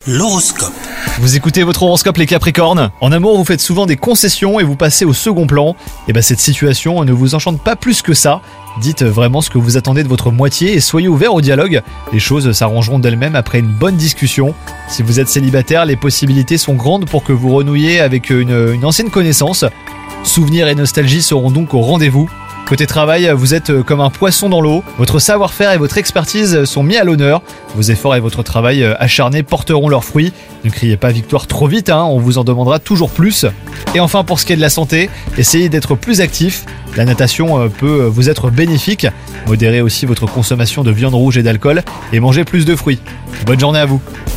L'horoscope. Vous écoutez votre horoscope les Capricornes. En amour, vous faites souvent des concessions et vous passez au second plan. Et cette situation ne vous enchante pas plus que ça. Dites vraiment ce que vous attendez de votre moitié et soyez ouvert au dialogue. Les choses s'arrangeront d'elles-mêmes après une bonne discussion. Si vous êtes célibataire, les possibilités sont grandes pour que vous renouiez avec une ancienne connaissance. Souvenirs et nostalgie seront donc au rendez-vous. Côté travail, vous êtes comme un poisson dans l'eau. Votre savoir-faire et votre expertise sont mis à l'honneur. Vos efforts et votre travail acharné porteront leurs fruits. Ne criez pas victoire trop vite, on vous en demandera toujours plus. Et enfin, pour ce qui est de la santé, essayez d'être plus actif. La natation peut vous être bénéfique. Modérez aussi votre consommation de viande rouge et d'alcool et mangez plus de fruits. Bonne journée à vous.